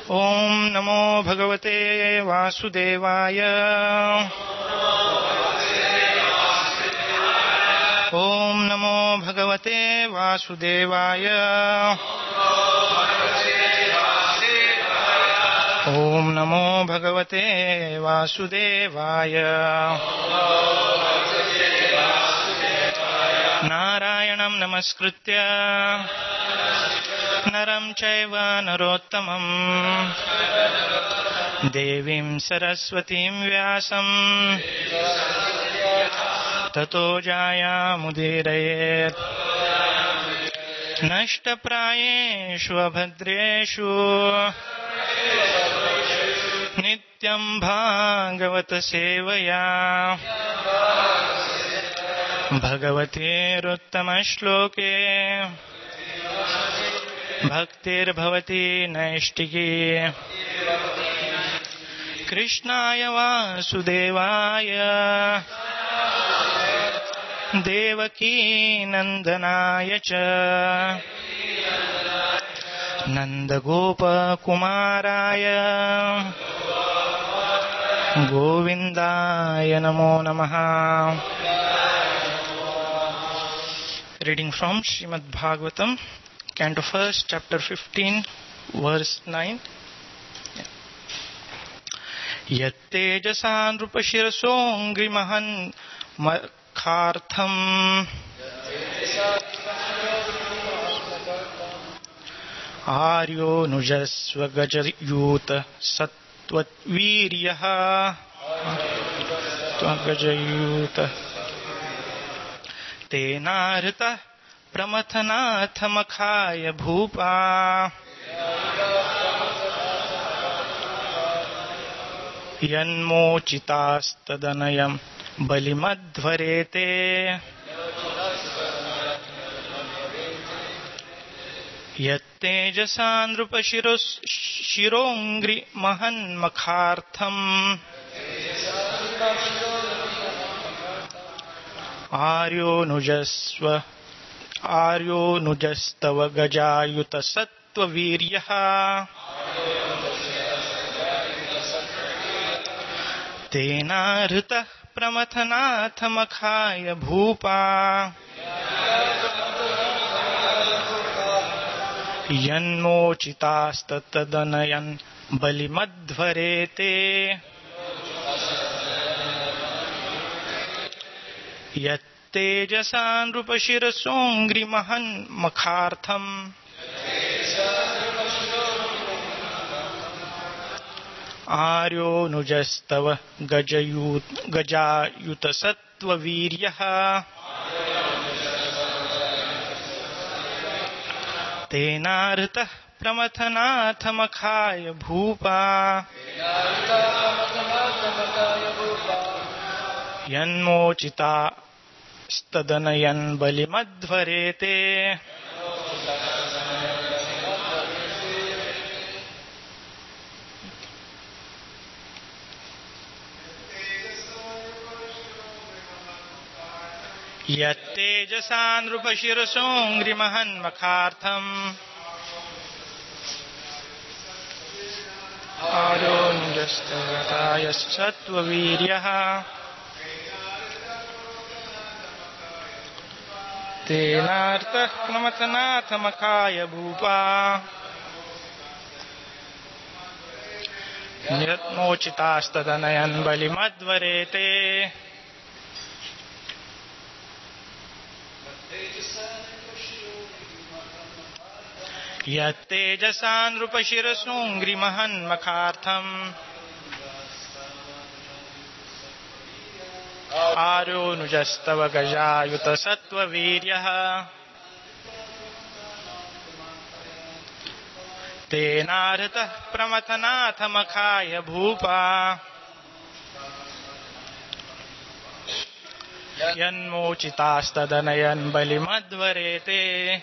ओम नमो भगवते वासुदेवाय। ओम नमो भगवते वासुदेवाय। ओम नमो भगवते वासुदेवाय। नारायणं नमस्कृत्य नरं चैव नरोत्तमं देवीं सरस्वतीं व्यासं ततो जायामुदीरयेत्। नष्टप्रायेषु अभद्रेषु नित्यं भागवत सेवया भगवतेरुत्तमश्लोके भक्तिर्भवति नैष्टिकी। कृष्णाय वासुदेवाय देवकी नंदनाय च नंदगोपकुमाराय गोविंदाय नमो नमः। Reading from Srimad Bhagavatam, Canto 1, Chapter 15, Verse 9. यत्तेजसा नृपशिरसोऽङ्घ्रिमहन् मखार्थम् आर्योनुजस्व गजयूत सत्त्ववीर्यः गजयूत तेनाहृतः प्रमथनाथमखाय भूपा यन्मोचितास्तदनयं बलिमध्वरेते। यत्तेजसा नृपशिरोऽङ्घ्रिमहन्मखार्थम् आर्योनुजस्तव गजायुत सत्त्ववीर्यः तेनाहृतः प्रमथनाथमखाय भूपा यन्मोचितास्तदनयन् बलिमध्वरेते। यत्तेजसा नृपशिरसोऽङ्घ्रिमहन्मखार्थम् आर्योनुजस्तव गजायुत सत्त्ववीर्यः तेनाहृतः प्रमथनाथमखाय भूपा यन्मोचितास्तदनयन् बलिमध्वरेते। यत्तेजसा नृपशिरसोऽङ्घ्रिमहन्मखार्थम् आर्योनुजस्तव सत्त्ववीर्यः तेनाहृतः प्रमथनाथमखाय भूपा यन्मोचितास्तदनयन् बलिमध्वरेते। यत्तेजसा नृपशिरसोऽङ्घ्रिमहन्मखार्थम् आर्योनुजस्तव गजायुत सत्त्ववीर्यः तेनाहृतः प्रमथनाथमखाय भूपा यन्मोचितास्तदनयन् बलिमध्वरेते।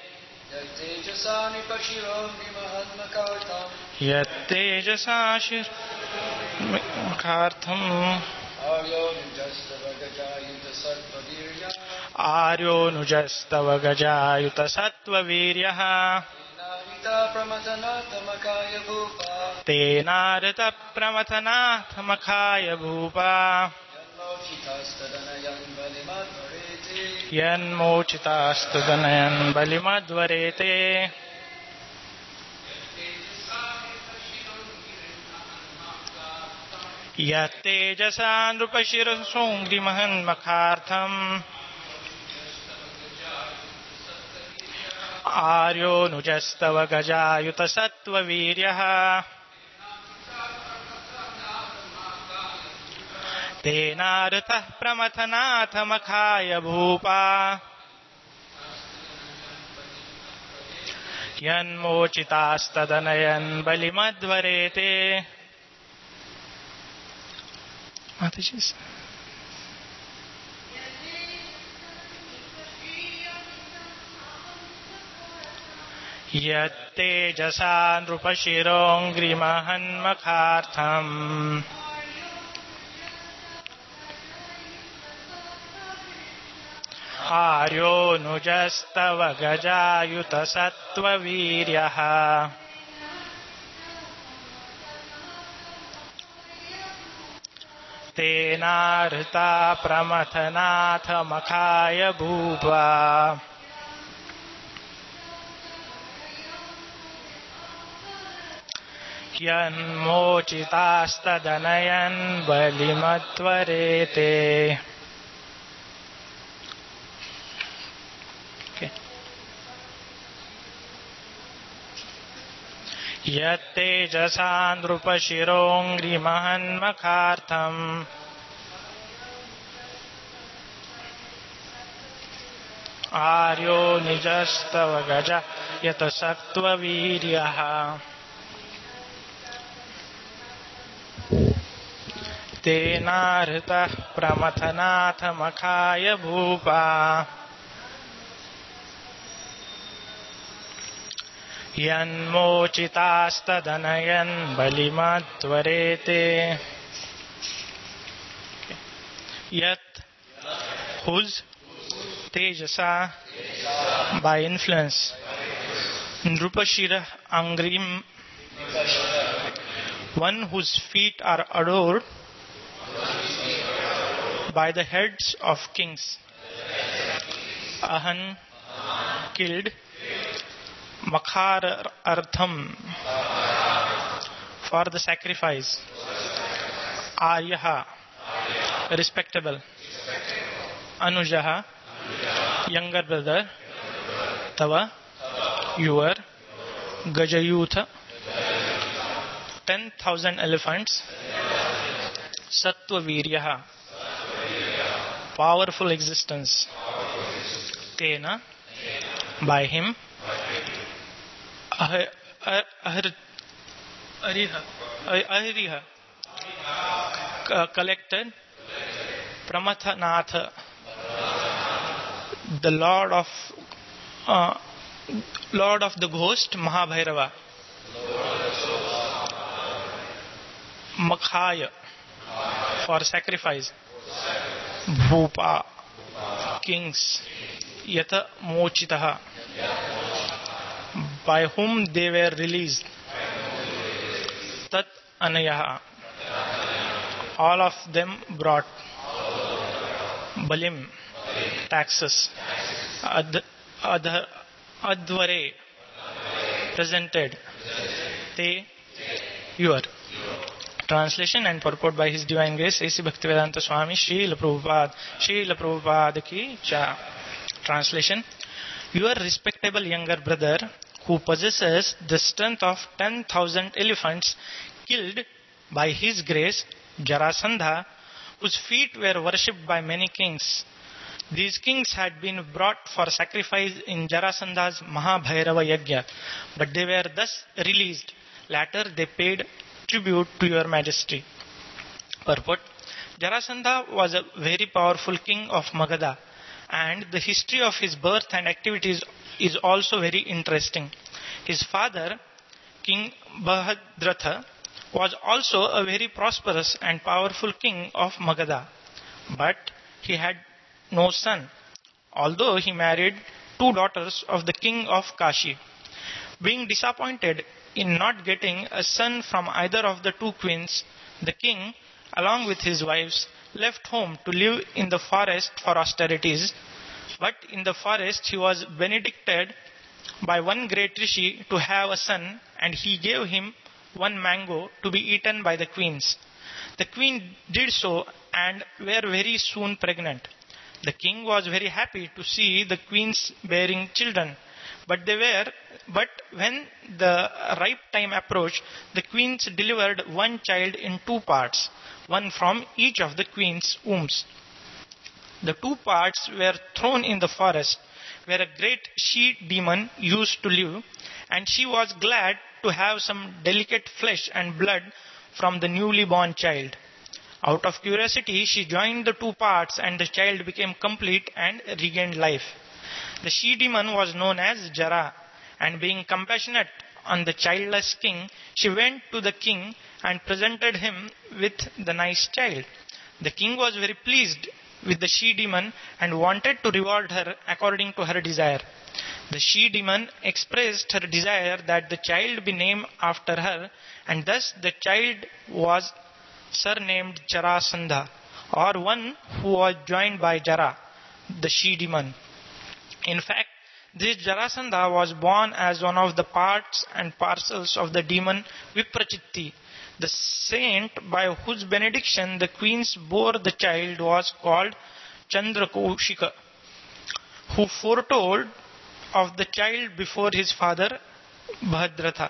यत्तेजसा शिरसोऽङ्घ्रिमहन्मखार्थम् आर्योनुजस्तव गजायुत सत्त्ववीर्यः तेनारत प्रमथनाथ मखाय भूपा यन्मोचितास्तदनयन् बलिमध्वरेते यत्तेजसा नृपशिरसोऽङ्घ्रिमहन्मखार्थम् आर्योऽनुजस्तव गजायुतसत्त्ववीर्यः तेनारतः प्रमथनाथ मखाय भूपा यन्मोचितास्तदनयन् बलिमध्वरेते Mataji. यत्तेजसा नृपशिरोऽङ्घ्रिमहन्मखार्थम् आर्योऽनुजस्तव गजायुतसत्त्ववीर्यः तेनाहृता प्रमथनाथ मखाय भूपा यन्मोचितास्तदनयन् बलिमध्वरेते यत्तेजसा नृपशिरोऽङ्घ्रिमहन्मखार्थम् आर्यो निजस्तव गजा यतसत्त्ववीर्यः तेनाहृतः प्रमथनाथ मखाय भूपा यन्मोचितास्तदनयन् बलिमध्वरेते यत् whose tejasa by influence Nrupashira Angrim, one whose feet are adored by the heads of kings, Ahan killed, Makhar Artham for the sacrifice, Aryaha respectable, Anujaha younger brother, Tava your, Gajayutha 10,000 elephants, Sattvaviryaha powerful existence, Tena by him, Ahriha collected, Pramathanatha the Lord of the Ghost, Mahabhairava, Makhaya for sacrifice, Bhupa kings, Yata Mochitaha by whom they were released, Tat Anayaha all of them brought, Balim taxes, Advare presented, Te your. Translation and purport by His Divine Grace A.C. Bhaktivedanta Swami Srila Prabhupada Ki Cha. Translation: Your respectable younger brother, who possesses the strength of 10,000 elephants, killed by his grace Jarasandha, whose feet were worshipped by many kings. These kings had been brought for sacrifice in Jarasandha's Mahabhairava Yajna, but they were thus released. Later they paid tribute to your majesty. Purport: Jarasandha was a very powerful king of Magadha, and the history of his birth and activities is also very interesting. His father, King Bahadratha, was also a very prosperous and powerful king of Magadha, but he had no son, although he married two daughters of the king of Kashi. Being disappointed in not getting a son from either of the two queens, the king, along with his wives, left home to live in the forest for austerities. But in the forest he was benedicted by one great rishi to have a son, and he gave him one mango to be eaten by the queens. The queen did so and were very soon pregnant. The king was very happy to see the queens bearing children, but when the ripe time approached, the queens delivered one child in two parts, one from each of the queens' wombs. The two parts were thrown in the forest, where a great she-demon used to live, and she was glad to have some delicate flesh and blood from the newly born child. Out of curiosity, she joined the two parts, and the child became complete and regained life. The she-demon was known as Jara, and being compassionate on the childless king, she went to the king and presented him with the nice child. The king was very pleased with the she-demon and wanted to reward her according to her desire. The she-demon expressed her desire that the child be named after her, and thus the child was surnamed Jarasandha, or one who was joined by Jara, the she-demon. In fact, this Jarasandha was born as one of the parts and parcels of the demon Viprachitti. The saint by whose benediction the queens bore the child was called Chandrakaushika, who foretold of the child before his father Bhadratha.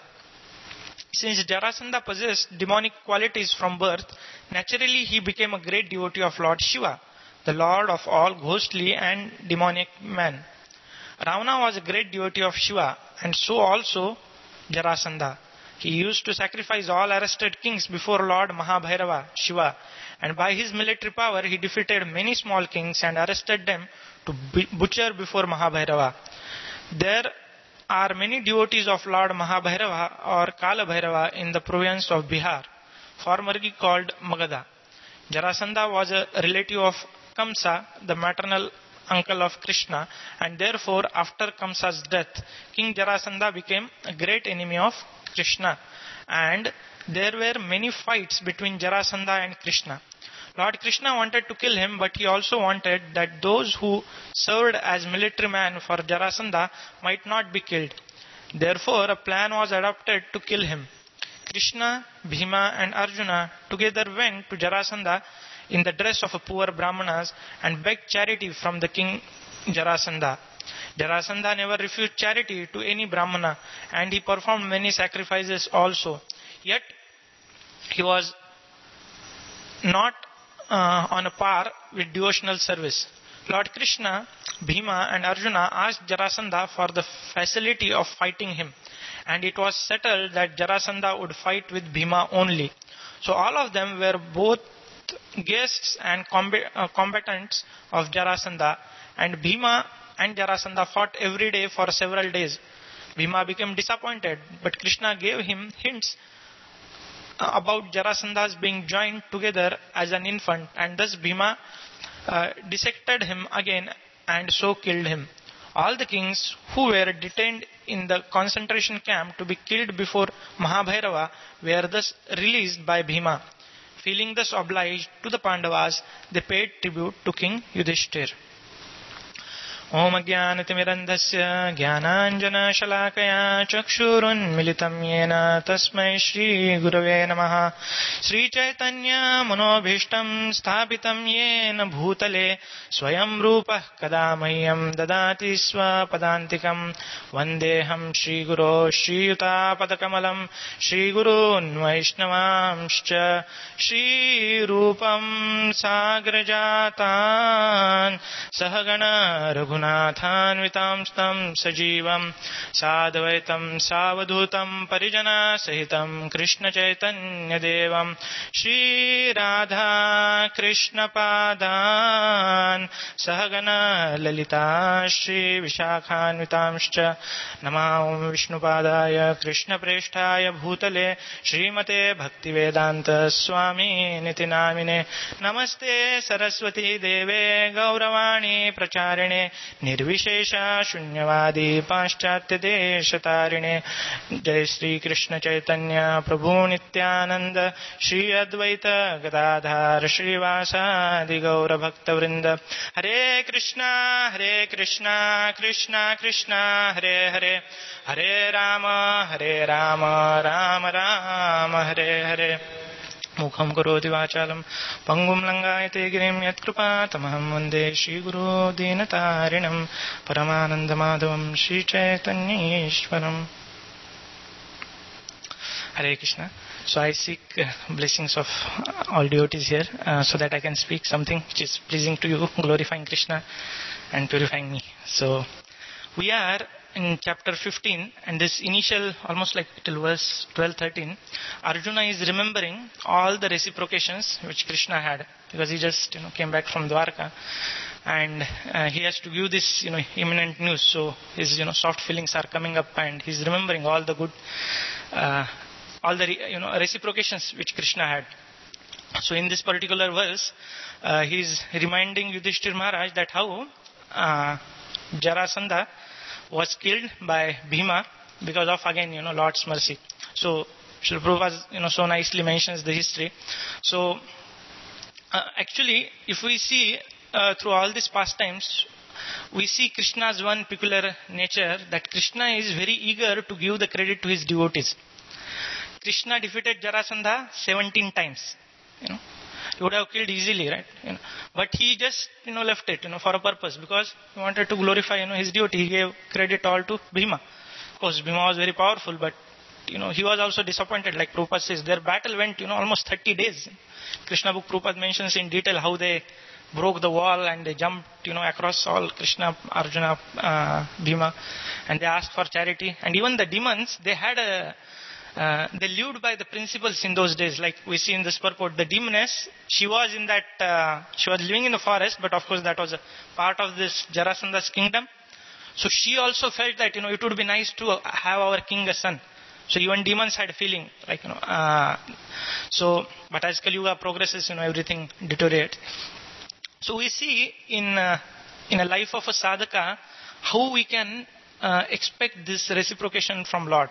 Since Jarasandha possessed demonic qualities from birth, naturally he became a great devotee of Lord Shiva, the lord of all ghostly and demonic men. Ravana was a great devotee of Shiva, and so also Jarasandha. He used to sacrifice all arrested kings before Lord Mahabhairava, Shiva, and by his military power he defeated many small kings and arrested them to butcher before Mahabhairava. There are many devotees of Lord Mahabhairava or Kala Bhairava in the province of Bihar, formerly called Magadha. Jarasandha was a relative of Kamsa, the maternal uncle of Krishna, and therefore after Kamsa's death, King Jarasandha became a great enemy of Krishna, and there were many fights between Jarasandha and Krishna. Lord Krishna wanted to kill him, but he also wanted that those who served as military men for Jarasandha might not be killed. Therefore, a plan was adopted to kill him. Krishna, Bhima and Arjuna together went to Jarasandha in the dress of a poor Brahmanas and begged charity from the king Jarasandha. Jarasandha never refused charity to any Brahmana, and he performed many sacrifices also. Yet, he was not on a par with devotional service. Lord Krishna, Bhima and Arjuna asked Jarasandha for the facility of fighting him, and it was settled that Jarasandha would fight with Bhima only. So all of them were both guests and combatants of Jarasandha, and Bhima and Jarasandha fought every day for several days. Bhima became disappointed, but Krishna gave him hints about Jarasandha's being joined together as an infant, and thus Bhima dissected him again and so killed him. All the kings who were detained in the concentration camp to be killed before Mahabhairava were thus released by Bhima. Feeling thus obliged to the Pandavas, they paid tribute to King Yudhishthir. Om Ajnanatimirandhasya Jnananjana Chakshurunmilitam Yena Tasmai Shri Gurave Namaha. Shri Chaitanya Manobhishtam Sthapitam Yena Bhutale Swayam Rupah Kadamahyam Dadati Swapadantikam Vandeham Shri Guru Shri Yuta Padakamalam Shri Gurun Vaishnavamscha Shri Rupam Sagrajatan Sahagana Raghunathanvitamstam Sajivam Sadvaitam Savadhutam Parijana Sahitam Krishna Chaitanya Devam Shri Radha Krishna Padan Sahagana Lalita Shri Vishakhanvitamscha Namah Vishnupadaya Krishna Preshtaya Bhutale Srimate Bhaktivedanta Swami Nitinamine Namaste Saraswati Deve Gauravani Pracharine निर्विशेषा शून्यवादी पाश्चात्य देशतारिणे जय श्री कृष्ण चैतन्य प्रभु नित्यानंद श्री अद्वैत गदाधर श्रीवासादि गौर भक्त वृंद हरे कृष्णा कृष्णा कृष्णा हरे हरे हरे राम राम राम हरे हरे मुखं करोति वाचालं पंगुं लंघयते गिरिं यत्कृपातमहं वन्दे श्रीगुरो दीनतारिणं परमानन्दमाधवं श्रीचैतन्येश्वरम्. Hare Krishna. So I seek blessings of all devotees here so that I can speak something which is pleasing to you, glorifying Krishna and purifying me. So we are in chapter 15, and this initial, almost like till verse 12-13, Arjuna is remembering all the reciprocations which Krishna had, because he just came back from Dwarka, and he has to give this imminent news. So his soft feelings are coming up, and he's remembering all the good, all the reciprocations which Krishna had. So in this particular verse, he is reminding Yudhishthir Maharaj that how Jarasandha was killed by Bhima because of, again, Lord's mercy. So Srila Prabhupada, so nicely mentions the history. So actually, if we see through all these pastimes, we see Krishna's one peculiar nature, that Krishna is very eager to give the credit to his devotees. Krishna defeated Jarasandha 17 times. He would have killed easily, right? But he just left it for a purpose, because he wanted to glorify his devotee. He gave credit all to Bhima. Of course, Bhima was very powerful, but he was also disappointed. Like Prabhupada says, their battle went almost 30 days. Krishna book Prabhupada mentions in detail how they broke the wall and they jumped across all Krishna, Arjuna, Bhima, and they asked for charity. And even the demons, they had they lived by the principles in those days. Like we see in this purport, the demoness, she was living in the forest, but of course that was a part of this Jarasandha's kingdom. So she also felt that it would be nice to have our king a son. So even demons had a feeling like so, but as Kali Yuga progresses, everything deteriorates. So we see in a life of a sadhaka how we can expect this reciprocation from Lord.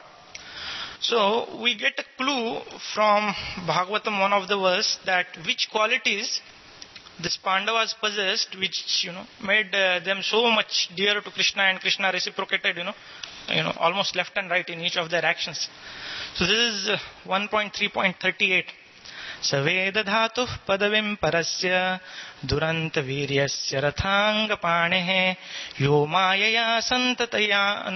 So we get a clue from Bhagavatam, one of the verse, that which qualities this Pandavas possessed, which made them so much dear to Krishna, and Krishna reciprocated almost left and right in each of their actions. So this is 1.3.38. Saveda dhatu padavim parasya duranta viryasya rathanga panehe yo mayaya santataya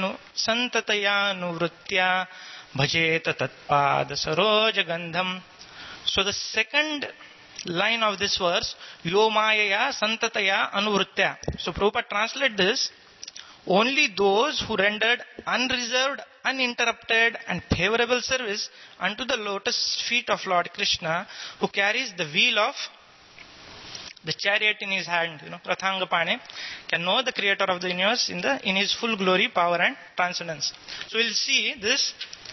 anuvritya bhajeta tatpada saroja gandham. So the second line of this verse, yo mayaya santataya anuvritya. So Prabhupada translate this: only those who rendered unreserved, uninterrupted and favorable service unto the lotus feet of Lord Krishna, who carries the wheel of the chariot in his hand, Rathanga Pane, can know the creator of the universe in his full glory, power and transcendence. So we'll see this,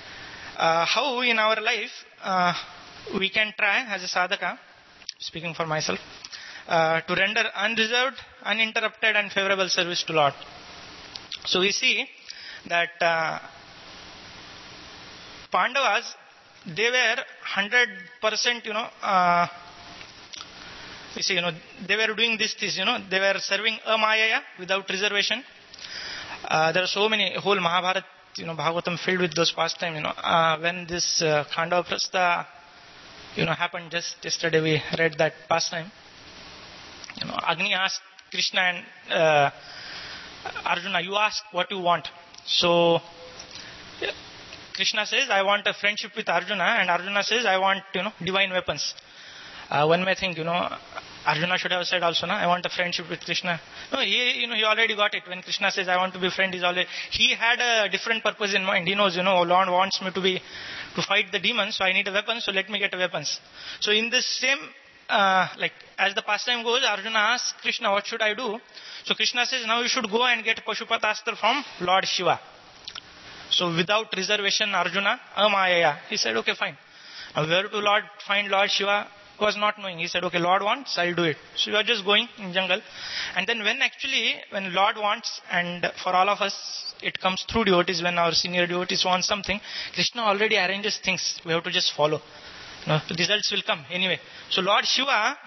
how in our life we can try as a sadhaka, speaking for myself, to render unreserved, uninterrupted and favorable service to Lord. So we see that Pandavas, they were 100%, we see, they were doing this, they were serving Amayaya without reservation. There are so many, whole Mahabharata, Bhagavatam filled with those pastimes, when this Khandava Prastha, happened just yesterday, we read that pastime. Agni asked Krishna and Arjuna, you ask what you want. So Krishna says, I want a friendship with Arjuna, and Arjuna says, I want divine weapons. One may think Arjuna should have said also, I want a friendship with Krishna. No, he already got it. When Krishna says, I want to be friend, he had a different purpose in mind. He knows, Lord wants me to fight the demons, so I need a weapon, so let me get weapons. So in this same, as the pastime goes, Arjuna asks Krishna, what should I do? So Krishna says, now you should go and get Pashupatastra from Lord Shiva. So without reservation, Arjuna, Amayaya. He said, okay, fine. Now where to find Lord Shiva? was not knowing. He said, okay, Lord wants, I'll do it. So we are just going in jungle. And then when Lord wants, and for all of us, it comes through devotees, when our senior devotees want something, Krishna already arranges things. We have to just follow. Results will come anyway. So Lord Shiva,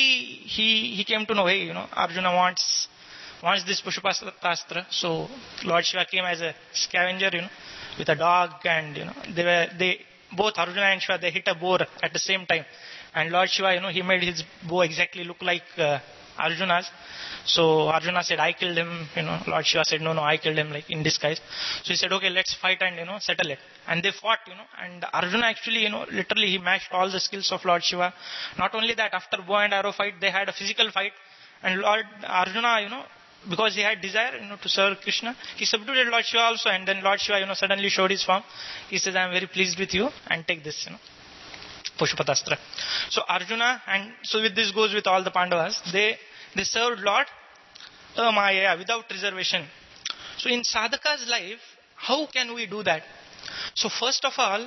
he came to know, hey, Arjuna wants this Pushupastra. So Lord Shiva came as a scavenger, with a dog, and they both Arjuna and Shiva, they hit a boar at the same time. And Lord Shiva, he made his bow exactly look like Arjuna's. So Arjuna said, I killed him. Lord Shiva said, no, I killed him, like in disguise. So he said, okay, let's fight and settle it. And they fought, and Arjuna actually, literally he matched all the skills of Lord Shiva. Not only that, after bow and arrow fight, they had a physical fight. And Lord Arjuna, because he had desire, to serve Krishna, he subdued Lord Shiva also. And then Lord Shiva, suddenly showed his form. He says, I am very pleased with you, and take this, Pushupatastra. So Arjuna, and so with this goes with all the Pandavas, they served Lord Maya without reservation. So in sadhaka's life, how can we do that? So first of all,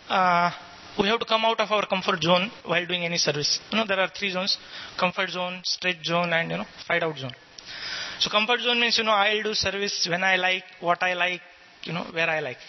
we have to come out of our comfort zone while doing any service. There are 3 zones: comfort zone, stretch zone, and fight out zone. So comfort zone means, I'll do service when I like, what I like, where I like.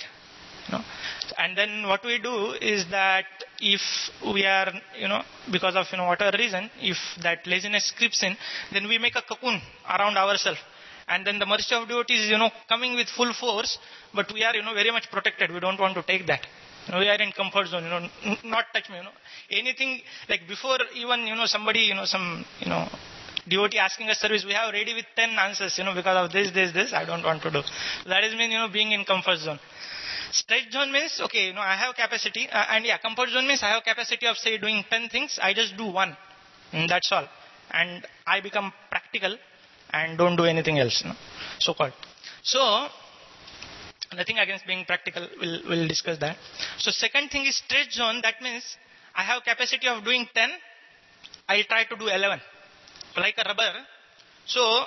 And then what we do is that if we are, because of, whatever reason, if that laziness creeps in, then we make a cocoon around ourselves. And then the mercy of devotees is, coming with full force, but we are, very much protected. We don't want to take that. We are in comfort zone, not touch me, Anything, like before even, somebody, some, devotee asking us service, we have ready with 10 answers, because of this, I don't want to do. That is mean, being in comfort zone. Stretch zone means, okay, I have capacity, comfort zone means I have capacity of, say, doing 10 things, I just do 1. That's all. And I become practical and don't do anything else, so-called. So, nothing against being practical, we'll discuss that. So, second thing is stretch zone, that means I have capacity of doing 10, I'll try to do 11. Like a rubber. So,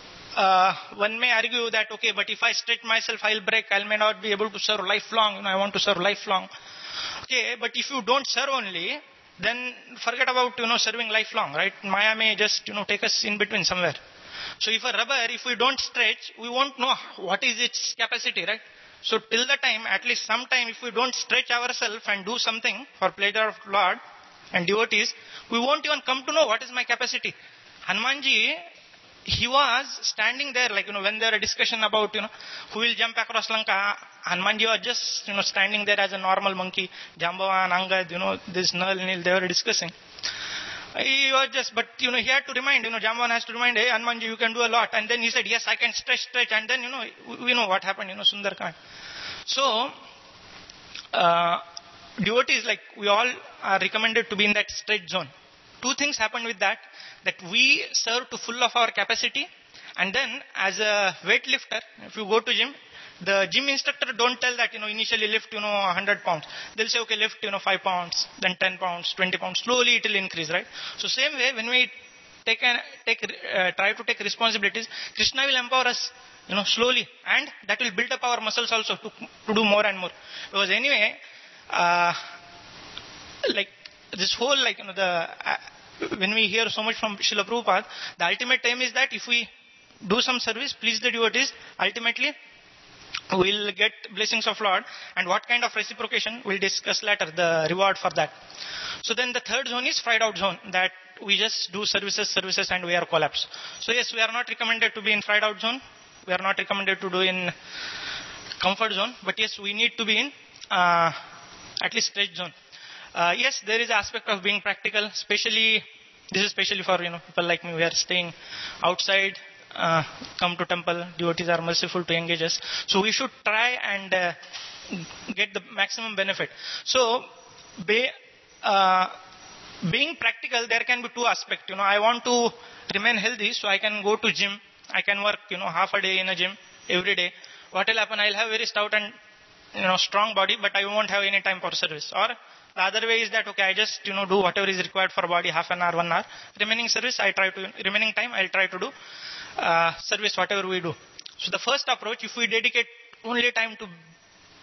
one may argue that, okay, but if I stretch myself, I'll break, I may not be able to serve lifelong, I want to serve lifelong. Okay, but if you don't serve only, then forget about, serving lifelong, right? Maya may just, take us in between somewhere. So if a rubber, if we don't stretch, we won't know what is its capacity, right? So till the time, at least sometime, if we don't stretch ourselves and do something for pleasure of Lord and devotees, we won't even come to know what is my capacity. Hanumanji, he was standing there, like, when there a discussion about, who will jump across Lanka, Hanumanji was just, standing there as a normal monkey. Jambavan, Angad, this Nal, Nil, they were discussing. He was just, but, he had to remind, Jambavan has to remind, hey, Hanumanji, you can do a lot. And then he said, yes, I can stretch. And then, we know what happened, Sundarkand. So, devotees, like, we all are recommended to be in that stretch zone. 2 things happened with that we serve to full of our capacity, and then as a weightlifter, if you go to gym, the gym instructor don't tell that, initially lift, 100 pounds. They'll say, okay, lift, 5 pounds, then 10 pounds, 20 pounds, slowly it will increase, right? So same way, when we try to take responsibilities, Krishna will empower us, slowly, and that will build up our muscles also to do more and more. Because anyway, like this whole, like, when we hear so much from Srila Prabhupada, the ultimate aim is that if we do some service, please the devotees, ultimately we'll get blessings of Lord, and what kind of reciprocation we'll discuss later, the reward for that. So then the third zone is fried out zone, that we just do services and we are collapsed. So yes, we are not recommended to be in fried out zone, we are not recommended to do in comfort zone, but yes, we need to be in at least stretch zone. Yes, there is aspect of being practical, especially for, people like me, we are staying outside, come to temple, devotees are merciful to engage us. So we should try and get the maximum benefit. So, being practical, there can be 2 aspects. I want to remain healthy, so I can go to gym, I can work, half a day in a gym every day. What will happen? I'll have very stout and, strong body, but I won't have any time for service. Or the other way is that, okay, I just, do whatever is required for body, half an hour, 1 hour. Remaining time, I'll try to do service, whatever we do. So the first approach, if we dedicate only time to,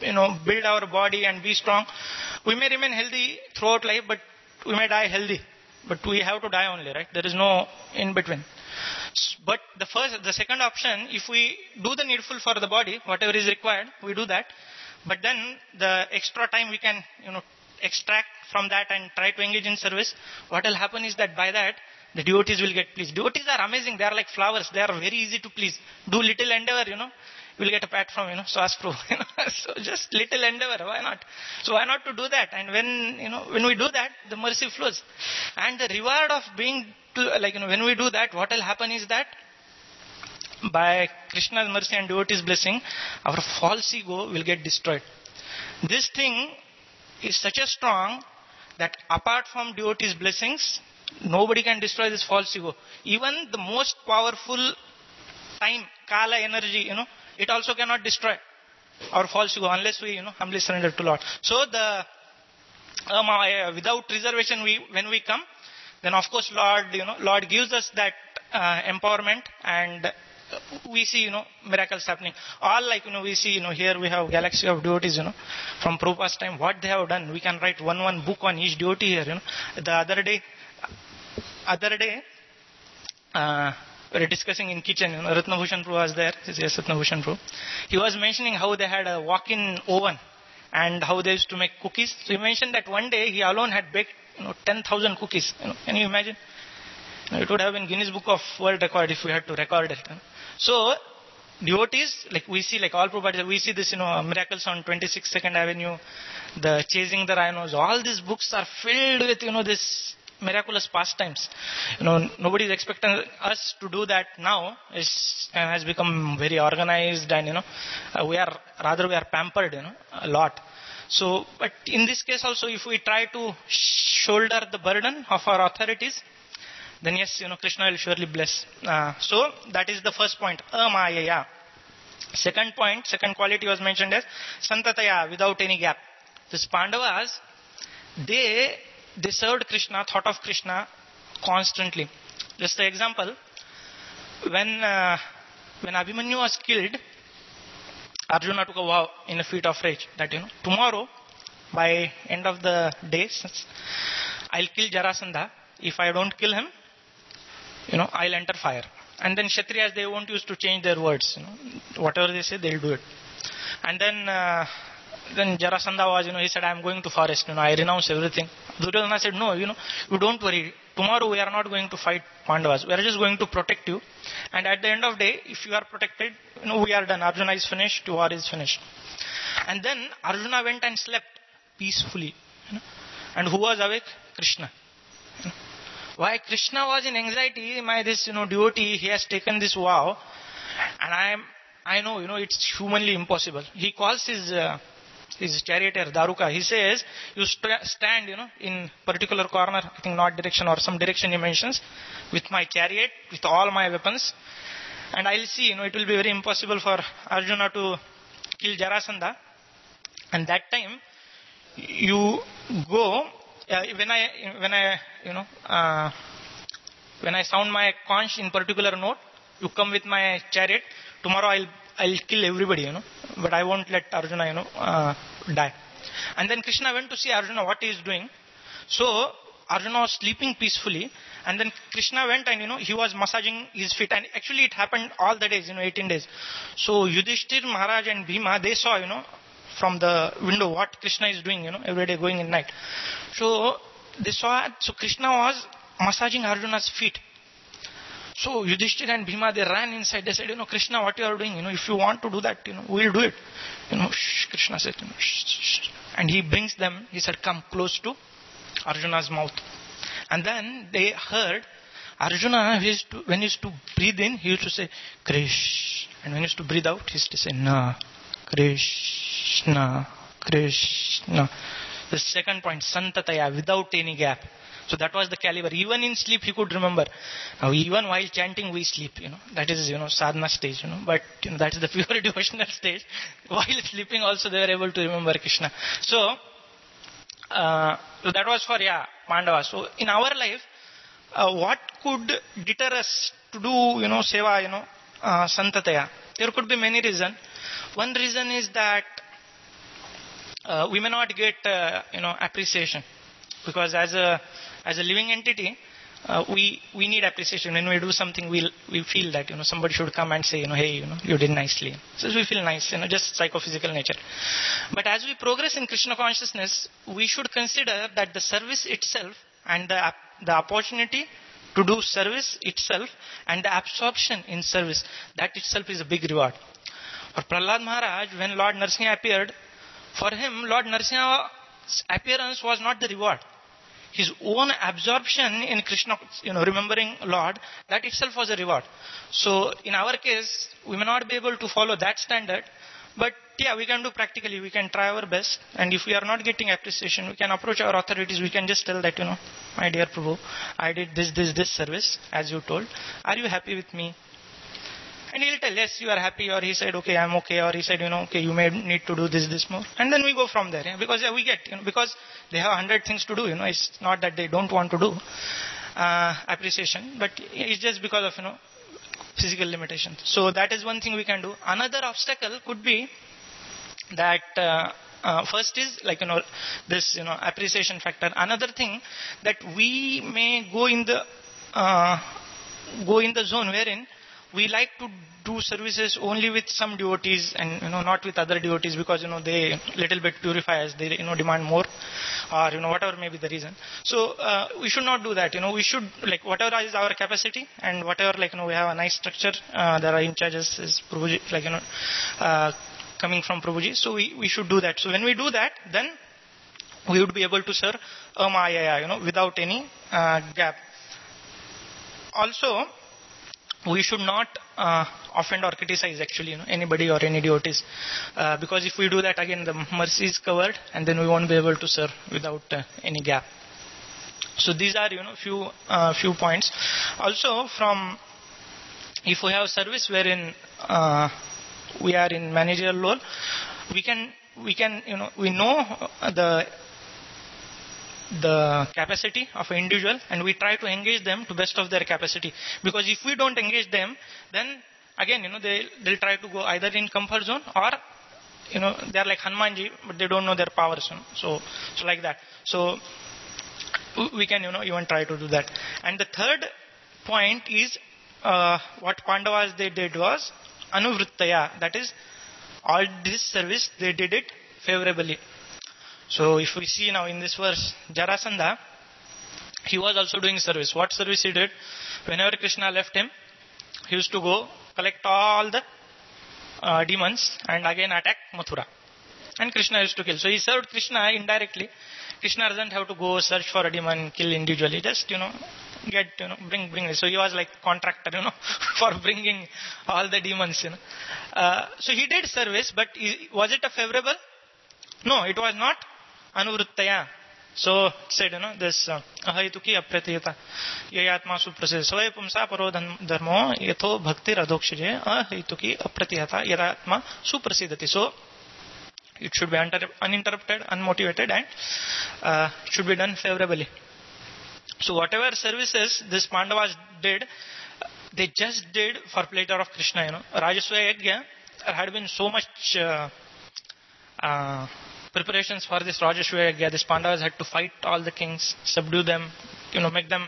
build our body and be strong, we may remain healthy throughout life, but we may die healthy. but we have to die only, right? There is no in between. But the second option, if we do the needful for the body, whatever is required, we do that. But then the extra time we can, extract from that and try to engage in service. What will happen is that by that, the devotees will get pleased. Devotees are amazing. They are like flowers. They are very easy to please. Do little endeavor, you'll get a pat from, Swaz Prabhu. So just little endeavor. Why not? So why not to do that? And when we do that, the mercy flows. And the reward of being, when we do that, what will happen is that by Krishna's mercy and devotee's blessing, our false ego will get destroyed. This thing is such a strong that apart from devotee's blessings, nobody can destroy this false ego. Even the most powerful time, kala energy, it also cannot destroy our false ego unless we, humbly surrender to Lord. So the without reservation, when we come, then of course Lord gives us that empowerment, and we see, miracles happening. All we see, here we have galaxy of devotees, from Prabhupada's time, what they have done. We can write one book on each devotee here, The other day, we were discussing in kitchen, Ratnabhushan Prabhu was there. Yes, Ratnabhushan Prabhu. He was mentioning how they had a walk-in oven and how they used to make cookies. So he mentioned that one day he alone had baked, 10,000 cookies. Can you imagine? It would have been Guinness Book of World Record if we had to record it. So, devotees, we see, all Prabhupada, we see this, miracles on 22nd Avenue, the chasing the rhinos. All these books are filled with, this miraculous pastimes. Nobody is expecting us to do that now. It has become very organized, and we are pampered, a lot. So, but in this case also, if we try to shoulder the burden of our authorities, then yes, Krishna will surely bless. So that is the first point, amayaya. Second point, second quality was mentioned as santataya, without any gap. These Pandavas, they served Krishna, thought of Krishna constantly. Just the example, when Abhimanyu was killed, Arjuna took a vow in a fit of rage that tomorrow, by end of the day, I'll kill Jarasandha. If I don't kill him, I'll enter fire. And then Kshatriyas, they won't use to change their words. Whatever they say, they'll do it. And then Jarasandha was, he said, I'm going to forest. I renounce everything. Duryodhana said, no, you don't worry. Tomorrow we are not going to fight Pandavas. We are just going to protect you. And at the end of the day, if you are protected, we are done. Arjuna is finished. War is finished. And then Arjuna went and slept peacefully. And who was awake? Krishna. Why Krishna was in anxiety, this devotee, he has taken this vow, and I know, it's humanly impossible. He calls his charioteer Daruka. He says, you stand, in particular corner, I think north direction or some direction he mentions, with my chariot, with all my weapons, and I'll see, it will be very impossible for Arjuna to kill Jarasandha. And that time, you go. When I sound my conch in particular note, you come with my chariot. Tomorrow I'll kill everybody, but I won't let Arjuna, die. And then Krishna went to see Arjuna what he is doing. So Arjuna was sleeping peacefully, and then Krishna went and he was massaging his feet. And actually it happened all the days, 18 days. So Yudhishthir, Maharaj, and Bhima, they saw, from the window what Krishna is doing, every day going in night. So they saw, so Krishna was massaging Arjuna's feet. So Yudhishthira and Bhima, they ran inside. They said, Krishna, what you are doing, if you want to do that, we'll do it. Shh, Krishna said, shh, shh. And he brings them, he said, come close to Arjuna's mouth. And then they heard Arjuna, when he used to breathe in, he used to say, Krish. And when he used to breathe out, he used to say, Na, Krishna, Krishna. The second point, santataya, without any gap. So that was the caliber. Even in sleep he could remember. Now even while chanting we sleep, That is, sadhana stage, But, that is the pure devotional stage. While sleeping also they were able to remember Krishna. So that was for, Pandava. So in our life, what could deter us to do, seva, santataya? There could be many reasons. One reason is that we may not get, appreciation. Because as a living entity, we need appreciation. When we do something, we feel that somebody should come and say hey you did nicely. So we feel nice, just psychophysical nature. But as we progress in Krishna consciousness, we should consider that the service itself and the opportunity to do service itself and the absorption in service, that itself is a big reward. For Prahlad Maharaj, when Lord Narasimha appeared, for him Lord Narasimha's appearance was not the reward. His own absorption in Krishna, remembering Lord, that itself was a reward. So in our case, we may not be able to follow that standard, but yeah, we can do practically. We can try our best, and if we are not getting appreciation, we can approach our authorities. We can just tell that, my dear Prabhu, I did this service, as you told. Are you happy with me? And he'll tell, yes, you are happy, or he said, okay, I'm okay, or he said, okay, you may need to do this more. And then we go from there, yeah? Because we get, because they have 100 things to do, it's not that they don't want to do appreciation, but it's just because of, physical limitations. So that is one thing we can do. Another obstacle could be that first is this appreciation factor. Another thing, that we may go in the zone wherein we like to do services only with some devotees and not with other devotees, because they little bit purify us, they demand more, or whatever may be the reason. So we should not do that. We should whatever is our capacity, and whatever we have a nice structure. There are in charges is Prabhuji, coming from Prabhuji. So we should do that. So when we do that, then we would be able to serve without any gap. Also, we should not offend or criticize actually anybody or any devotees, because if we do that, again the mercy is covered, and then we won't be able to serve without any gap. So these are few points. Also, from if we have service wherein we are in managerial role, we know the capacity of an individual, and we try to engage them to best of their capacity. Because if we don't engage them, then again they'll try to go either in comfort zone, or they are like Hanumanji, but they don't know their powers. So like that. So we can even try to do that. And the third point is what Pandavas they did was anuvrittaya, that is, all this service they did it favorably. So if we see now in this verse, Jarasandha, he was also doing service. What service he did? Whenever Krishna left him, he used to go collect all the demons and again attack Mathura. And Krishna used to kill. So he served Krishna indirectly. Krishna doesn't have to go search for a demon, kill individually. Just, get, bring. So he was like contractor, for bringing all the demons, So he did service, but was it a favorable? No, it was not anuvrittaya. So said, this ahaytuki apratiyata yayatma suprasida savaya pumsa paro dharmo yatho bhaktir adokshije ahaytuki apratiyata yayatma suprasidati. So it should be uninterrupted, unmotivated, and it should be done favorably. So whatever services this Pandavas did, they just did for pleasure of Krishna. Rajaswaya Yajna, there had been so much preparations for this Rajaswaya Yajna. These Pandavas had to fight all the kings, subdue them, make them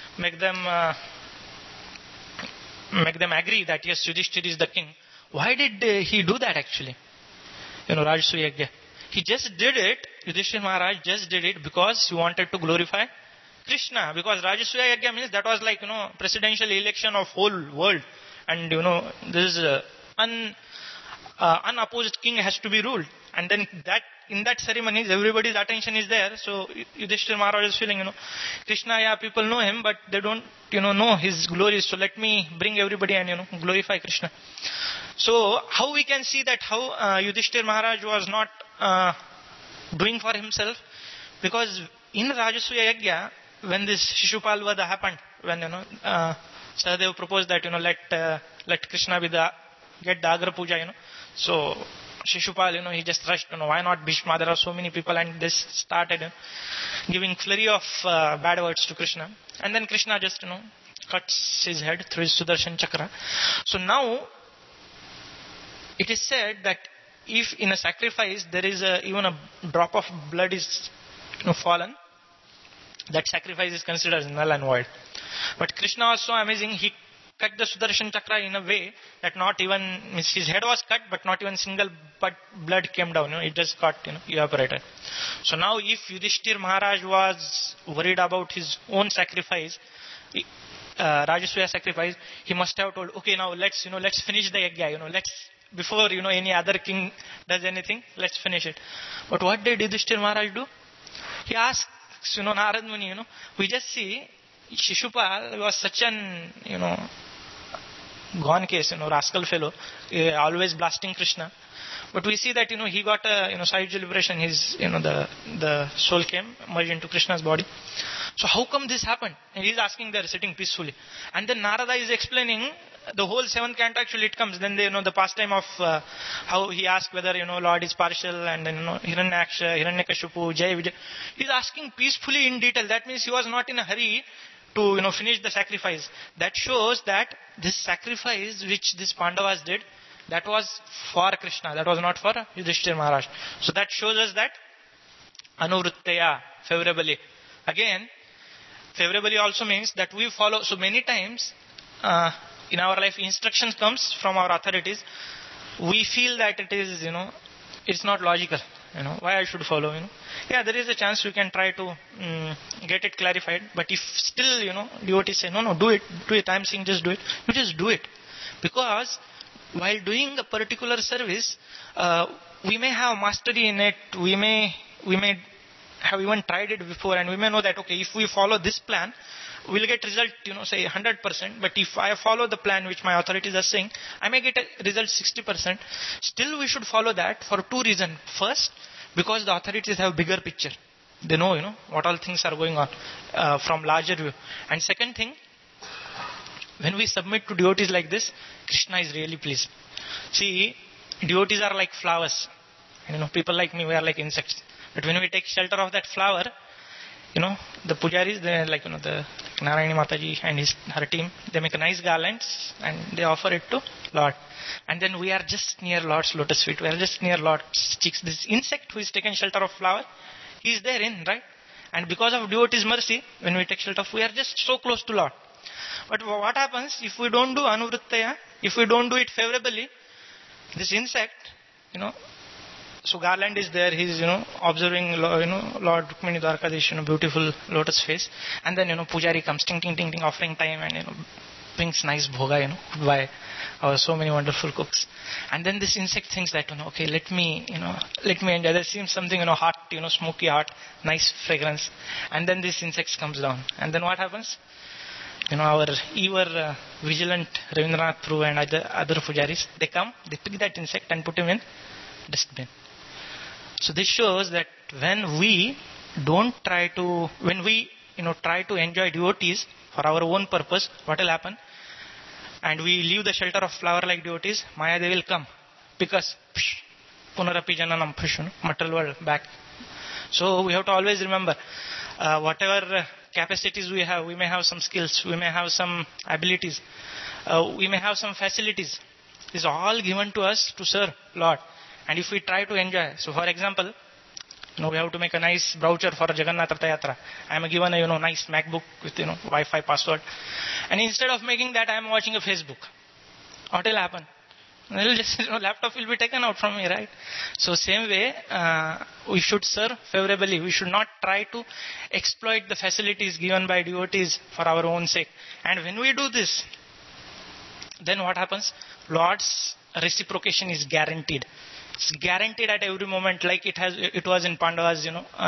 agree that yes, Yudhishthira is the king. Why did he do that actually? Rajaswaya Yajna. He just did it, Yudhishthira Maharaj just did it because he wanted to glorify Krishna. Because Rajaswaya Yajna means that was like, presidential election of whole world. And, this unopposed king has to be ruled. And then in that ceremony, everybody's attention is there. So Yudhishthira Maharaj is feeling, Krishna, yeah, people know him, but they don't, know his glories. So let me bring everybody and, glorify Krishna. So how we can see that how Yudhishthira Maharaj was not doing for himself? Because in Rajaswaya Yajna, when this Shishupal Vada happened, when, Sahadev proposed that, let Krishna get the Agra Puja, So Shishupal, he just rushed, why not Bhishma? There are so many people, and this started giving flurry of bad words to Krishna. And then Krishna just, cuts his head through his Sudarshan Chakra. So now, it is said that if in a sacrifice there is even a drop of blood is fallen, that sacrifice is considered null and void. But Krishna was so amazing, he cut the Sudarshan Chakra in a way that not even, his head was cut, but not even single blood came down. It just got evaporated. So now if Yudhishthir Maharaj was worried about his own sacrifice, Rajasuya sacrifice, he must have told, okay, now let's finish the yajna, let's, before, any other king does anything, let's finish it. But what did Yudhishthir Maharaj do? He asked, Narad Muni, we just see Shishupal was such an, gone case, rascal fellow, always blasting Krishna. But we see that, he got a, Sayuja liberation, his, the soul came, merged into Krishna's body. So how come this happened? And he's asking there, sitting peacefully. And then Narada is explaining the whole 7th canto, actually it comes. Then the pastime of how he asked whether, Lord is partial, and then, Hiranyaksha, Hiranyakashipu, Jai Vijay. He's asking peacefully in detail. That means he was not in a hurry to, finish the sacrifice. That shows that this sacrifice which these Pandavas did, that was for Krishna. That was not for Yudhishthir Maharaj. So that shows us that Anuvrittaya, favorably. Again, favorably also means that we follow. So many times in our life, instructions comes from our authorities. We feel that it is, it's not logical. Why I should follow, Yeah, there is a chance we can try to get it clarified. But if still, devotees say, no, do it. I'm saying just do it. You just do it. Because while doing a particular service, we may have mastery in it. We may have even tried it before, and we may know that, okay, if we follow this plan, we'll get result, say 100%. But if I follow the plan which my authorities are saying, I may get a result 60%. Still, we should follow that for two reasons. First, because the authorities have bigger picture. They know, what all things are going on from larger view. And second thing, when we submit to devotees like this, Krishna is really pleased. See, devotees are like flowers. People like me, we are like insects. But when we take shelter of that flower, the pujaris, they like, the Narayani Mataji and her team, they make nice garlands and they offer it to Lord. And then we are just near Lord's lotus feet. We are just near Lord's cheeks. This insect who is taken shelter of flower, he is therein, right? And because of devotees' mercy, when we take shelter of, we are just so close to Lord. But what happens if we don't do Anuvrittaya, if we don't do it favorably, this insect, so garland is there, he's, observing, Lord Rukmini Dwarkadish, beautiful lotus face. And then, Pujari comes, ting, ting, ting, ting, offering time, and, brings nice bhoga, by our so many wonderful cooks. And then this insect thinks that, okay, let me enjoy. There seems something, hot, smoky hot, nice fragrance. And then this insect comes down. And then what happens? Our ever vigilant Ravindranath Prabhu and other pujaris, they come, they pick that insect and put him in dustbin. So this shows that when we try to enjoy devotees for our own purpose, what will happen? And we leave the shelter of flower like devotees, Maya, they will come. Because, punarapi jananam, material world, back. So we have to always remember, whatever capacities we have, we may have some skills, we may have some abilities, we may have some facilities. It's all given to us to serve Lord. And if we try to enjoy, so for example, we have to make a nice brochure for Jagannath Ratha Yatra. I am given a nice MacBook with Wi-Fi password, and instead of making that, I am watching a Facebook. What will happen? Laptop will be taken out from me, right? So same way, we should serve favorably. We should not try to exploit the facilities given by devotees for our own sake. And when we do this, then what happens? Lord's reciprocation is guaranteed. It's guaranteed at every moment, like it was in Pandavas,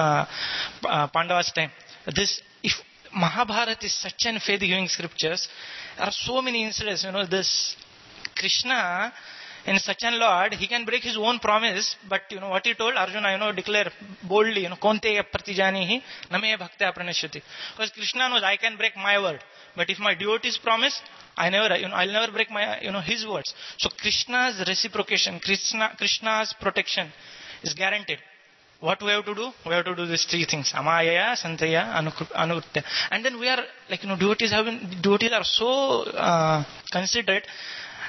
Pandavas time. If Mahabharata is such an faith-giving scriptures, there are so many incidents. This Krishna, in such an Lord, he can break his own promise, but what he told Arjuna, declare boldly, Konteya pratijanihi name bhaktya pranashyati. Because Krishna knows I can break my word, but if my devotees promise, I'll never break my, his words. So Krishna's reciprocation, Krishna's protection is guaranteed. What we have to do? We have to do these three things: Amayaya, Santaya, Anuvrittaya. And then we are devotees are so considerate.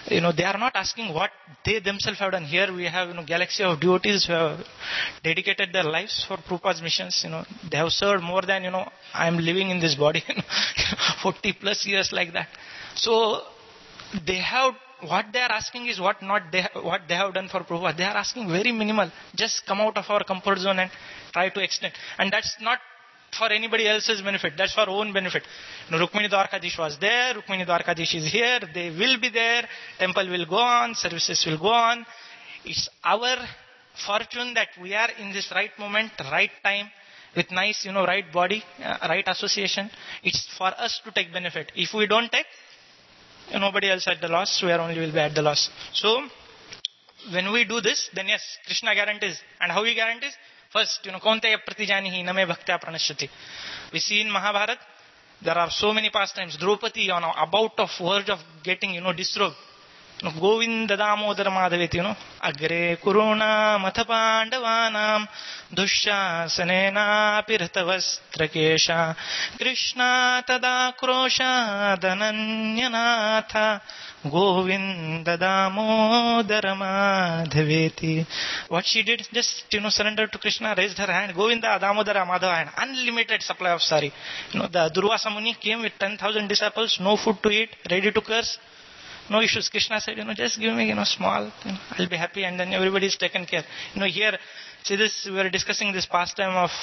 They are not asking what they themselves have done. Here we have, galaxy of devotees who have dedicated their lives for Prabhupada's missions. They have served more than, I am living in this body, 40 plus years like that. So they have, what they are asking is what they have done for Prabhupada. They are asking very minimal. Just come out of our comfort zone and try to extend. And that's not for anybody else's benefit. That's for our own benefit. Rukmini Dwarkadish was there. Rukmini Dwarkadish is here. They will be there. Temple will go on. Services will go on. It's our fortune that we are in this right moment, right time, with nice, right body, right association. It's for us to take benefit. If we don't take, nobody else at the loss. We are only will be at the loss. So, when we do this, then yes, Krishna guarantees. And how he guarantees? First, Kaunteya pratijanihi name bhaktya pranashyati. We see in Mahabharata, there are so many pastimes. Draupadi on about of verge of getting, disrobed. Govinda Damodara Madhaveti, Agre Kuruna Mathapandavanam Dushyasanena Pirtavastrakesha Krishna Tada Krosha Dhananyanatha Govinda Damodara Madhaveti. What she did, just, surrendered to Krishna, raised her hand, Govinda Damodara Madhava, and unlimited supply of sari. The Durvasa Muni came with 10,000 disciples, no food to eat, ready to curse. No issues. Krishna said, just give me, small, I'll be happy, and then everybody is taken care. Here, see this, we were discussing this pastime of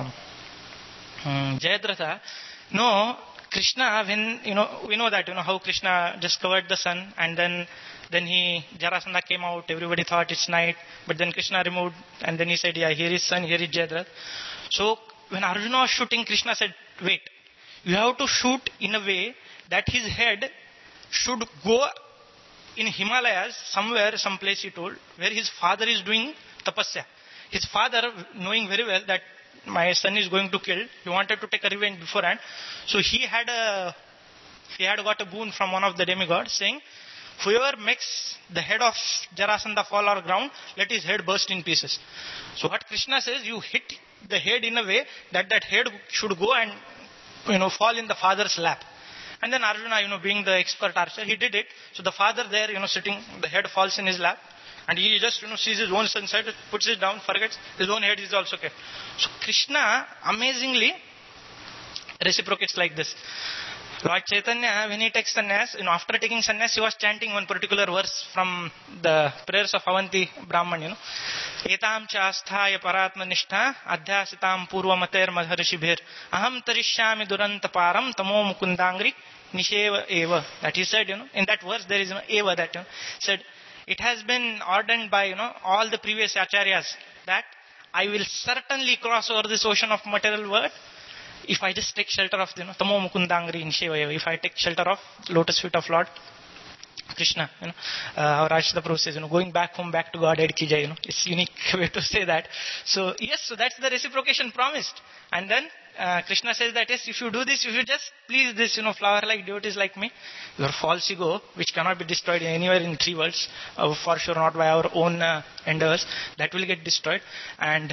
Jayadratha. No, Krishna, when, we know that, how Krishna just covered the sun, and then Jarasandha came out, everybody thought it's night, but then Krishna removed, and then he said, yeah, here is sun, here is Jayadratha. So, when Arjuna was shooting, Krishna said, wait, you have to shoot in a way that his head should go in Himalayas, somewhere, someplace he told, where his father is doing tapasya. His father, knowing very well that my son is going to kill, he wanted to take a revenge beforehand. So he had got a boon from one of the demigods saying, whoever makes the head of Jarasandha fall on ground, let his head burst in pieces. So what Krishna says, you hit the head in a way that head should go and, fall in the father's lap. And then Arjuna, being the expert archer, he did it. So the father there, sitting, the head falls in his lap. And he just, sees his own sunset, puts it down, forgets, his own head is also kept. So Krishna, amazingly, reciprocates like this. Lord Chaitanya, when he takes sannyas, after taking sannyas, he was chanting one particular verse from the prayers of Avanti Brahman, Etam cha asthaya paratma nishtha adhyasitam purvamater madharishibhir aham tarishyami duranta param tamo mukundangri nisheva eva. That he said, in that verse there is eva that said, it has been ordained by, all the previous acharyas that I will certainly cross over this ocean of material world if I just take shelter of Tamo Mukundangri Nisheva, if I take shelter of lotus feet of Lord Krishna. Our Rajshata Prabhu says, going back home, back to Godhead ki jai, it's unique way to say that. So yes, so that's the reciprocation promised. And then Krishna says that yes, if you do this, if you just please this, flower-like devotees like me, your false ego, which cannot be destroyed anywhere in three worlds, for sure not by our own endeavors, that will get destroyed, and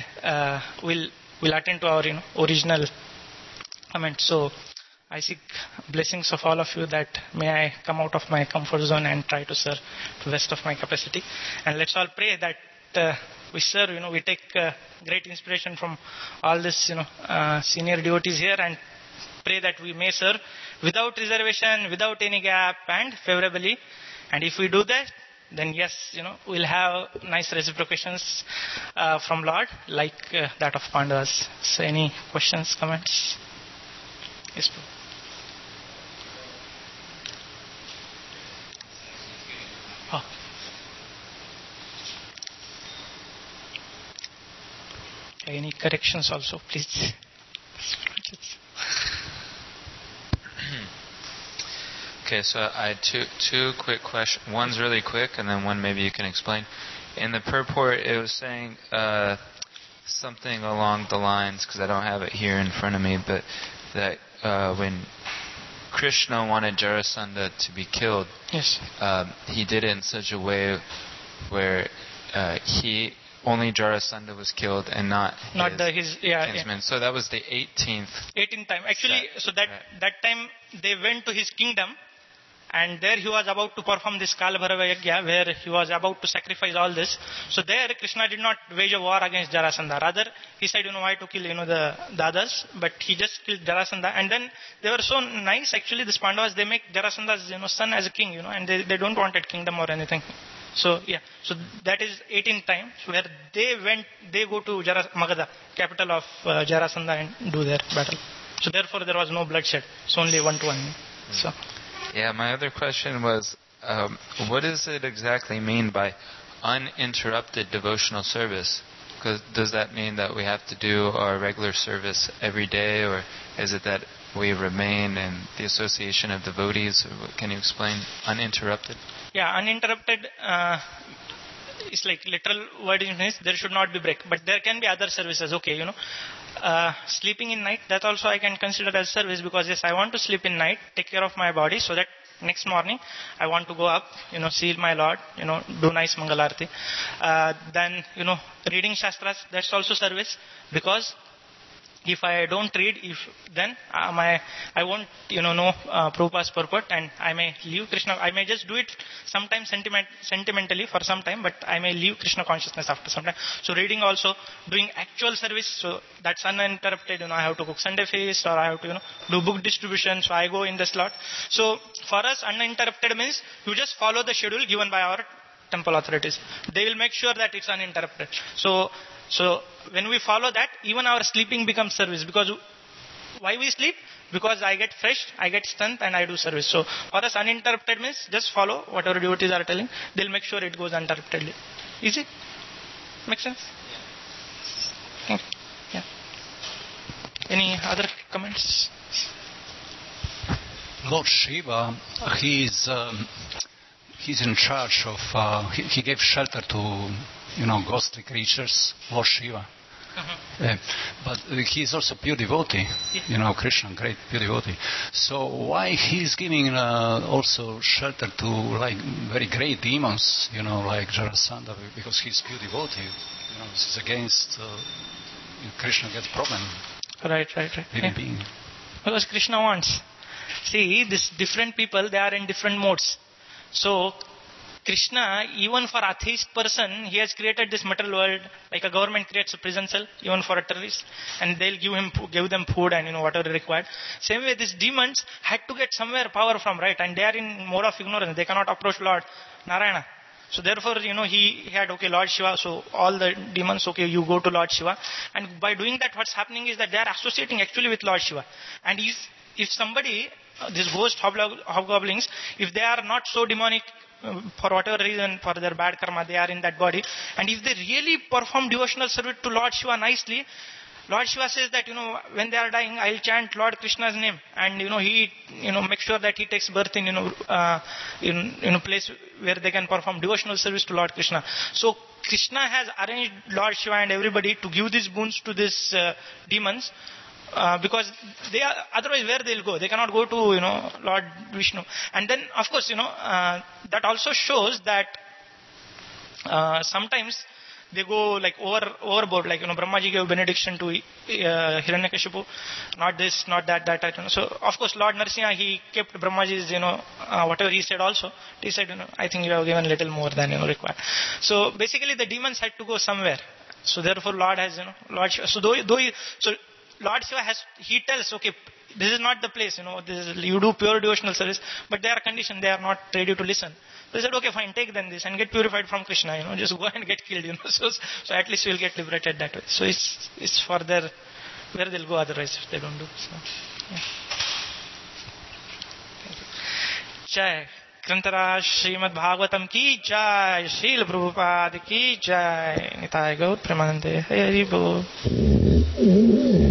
will attend to our original comment. So I seek blessings of all of you that may I come out of my comfort zone and try to serve to the best of my capacity. And let's all pray that we serve, we take great inspiration from all this, senior devotees here, and pray that we may serve without reservation, without any gap, and favorably. And if we do that, then yes, we'll have nice reciprocations from Lord, like that of Pandavas. So any questions, comments? Yes, Prabhu. Oh. Any corrections also, please? Okay, so I had two quick questions. One's really quick, and then one maybe you can explain. In the purport, it was saying something along the lines, because I don't have it here in front of me, but that when Krishna wanted Jarasandha to be killed, yes, he did it in such a way where only Jarasandha was killed and not his kinsmen. Yeah. So that was the 18th time. Actually, so that time they went to his kingdom, And there he was about to perform this Kalabharava Yajna, where he was about to sacrifice all this. So there Krishna did not wage a war against Jarasandha. Rather, he said, why to kill, the others, but he just killed Jarasandha. And then they were so nice, actually, the Pandavas, they make Jarasandha's, son as a king, and they don't wanted kingdom or anything. So, so that is 18th time where they go to Magadha, capital of Jarasandha, and do their battle. So therefore there was no bloodshed. It's only 1-1. So. Yeah, my other question was, what does it exactly mean by uninterrupted devotional service? Because does that mean that we have to do our regular service every day, or is it that we remain in the association of devotees? Can you explain uninterrupted? Yeah, uninterrupted is like literal word means there should not be break, but there can be other services. Okay, sleeping in night, that also I can consider as service, because yes, I want to sleep in night, take care of my body, so that next morning I want to go up, see my Lord, do nice Mangalarti. Then, reading Shastras, that's also service, because if I don't read, then I won't, know Prabhupada's purport, and I may leave Krishna. I may just do it sometimes sentimentally for some time, but I may leave Krishna consciousness after some time. So reading also, doing actual service, so that's uninterrupted. I have to cook Sunday feast, or I have to, do book distribution, so I go in the slot. So for us, uninterrupted means you just follow the schedule given by our temple authorities. They will make sure that it's uninterrupted. So when we follow that, even our sleeping becomes service. Because why we sleep? Because I get fresh, I get strength, and I do service. So for us, uninterrupted means just follow whatever devotees are telling. They'll make sure it goes uninterruptedly. Easy? Make sense? Yeah. Yeah. Any other comments? Lord Shiva, he's in charge of. He gave shelter to ghostly creatures, Lord Shiva. But he is also pure devotee, Krishna, great pure devotee. So why he's giving also shelter to like very great demons, like Jarasandha, because he's pure devotee. This is against Krishna gets problem. Right. Being. Because Krishna wants. See, these different people, they are in different modes. So Krishna, even for atheist person, he has created this material world, like a government creates a prison cell, even for a terrorist, and they'll give them food and whatever required. Same way, these demons had to get somewhere power from, right? And they are in mode of ignorance. They cannot approach Lord Narayana. So therefore, he had, Lord Shiva, so all the demons, you go to Lord Shiva. And by doing that, what's happening is that they are associating actually with Lord Shiva. And if somebody, these ghost hobgoblins, if they are not so demonic, for whatever reason, for their bad karma, they are in that body. And if they really perform devotional service to Lord Shiva nicely, Lord Shiva says that, when they are dying, I'll chant Lord Krishna's name. And, he, make sure that he takes birth in, in place where they can perform devotional service to Lord Krishna. So, Krishna has arranged Lord Shiva and everybody to give these boons to these demons. Because they are, otherwise where they'll go? They cannot go to, Lord Vishnu. And then, of course, that also shows that sometimes they go like overboard. Like, Brahmaji gave benediction to Hiranyakashipu. Not this, not that. So, of course, Lord Narasimha, he kept Brahmaji's, whatever he said also. He said, I think you have given little more than, required. So, basically the demons had to go somewhere. So, therefore, Lord has, Lord Shiva. So, Lord Shiva he tells, this is not the place, you do pure devotional service, but there are conditions, they are not ready to listen. So he said, fine, take then this and get purified from Krishna, just go and get killed, so at least you'll get liberated that way. So it's for their, where they'll go otherwise if they don't do. So, yeah. Jai. Grantharaj Srimad Bhagavatam ki jai, Srila Prabhupada ki jai, Nitai Gaur Premanande, Hari Bol.